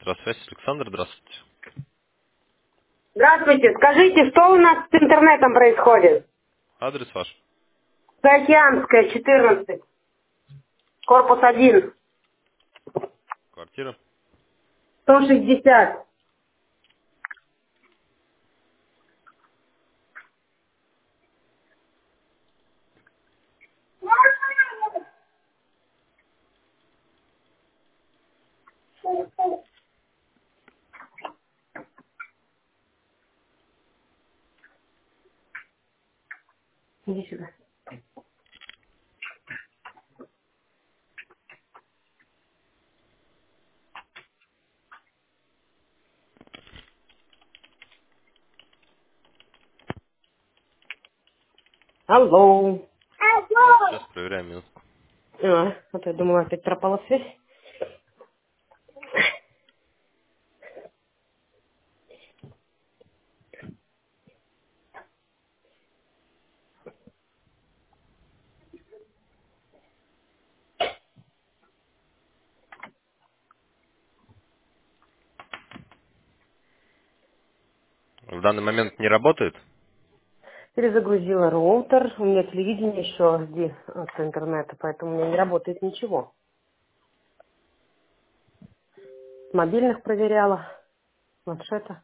Связь, Александр, здравствуйте. Здравствуйте. Скажите, что у нас с интернетом происходит? Адрес ваш? Заокеанская, 14. Корпус 1. Квартира? 160. Иди сюда. Алло. Вот сейчас проверяем минутку. Вот я думала, опять пропала связь. В данный момент не работает? Перезагрузила роутер. У меня телевидение еще HD от интернета, поэтому у меня не работает ничего. Мобильных проверяла, планшета.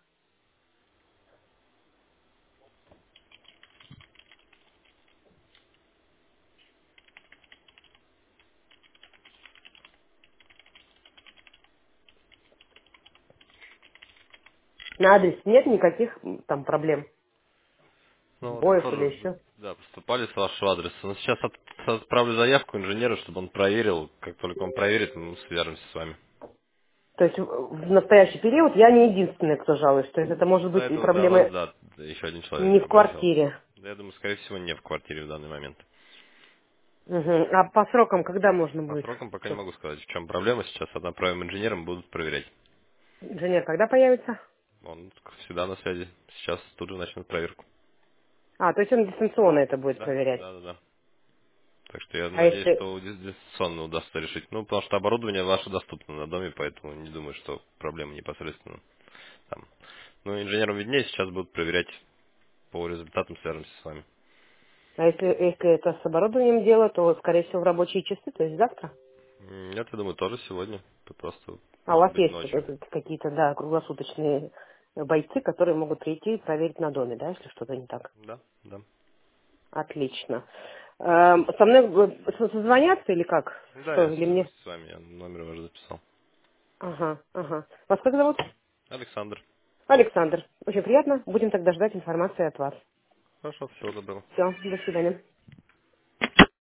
На адрес нет никаких там проблем, Ну вот сбоев или тоже, еще. да, поступали с вашего адреса. Но сейчас отправлю заявку инженеру, чтобы он проверил. Как только он проверит, мы свяжемся с вами. То есть в настоящий период я не единственная, кто жалуется. То есть это может До быть и этого до вас, проблемы да, еще один человек не в обращался. квартире. Да, я думаю, скорее всего, не в квартире в данный момент. Мгм. А по срокам когда можно По будет? срокам пока не Чтоб могу сказать, в чем проблема. Сейчас отправим инженерам, будут проверять. инженер когда появится? Он всегда на связи. Сейчас тут же начнут проверку. А, то есть он дистанционно это будет Да, проверять. да, да, да. Так что я А надеюсь, если... что дистанционно удастся решить. Ну, потому что оборудование ваше доступно на доме, поэтому не думаю, что проблема непосредственно там. Ну, инженерам виднее, сейчас будут проверять по результатам, свяжемся с вами. А если это с оборудованием дело, то, скорее всего, в рабочие часы, то есть завтра. Нет, я думаю, тоже сегодня. Это просто А у может вас быть есть ночью. какие-то, да, круглосуточные бойцы, которые могут прийти и проверить на доме, да, если что-то не так. Да, да. Отлично. Со мной созвонятся или как? Да, Что, я или свяжусь мне? с вами, я номер ваш записал. Ага, ага. Вас как зовут? Александр. Александр. Очень приятно. Будем тогда ждать информации от вас. Хорошо, всего доброго. Все, до свидания.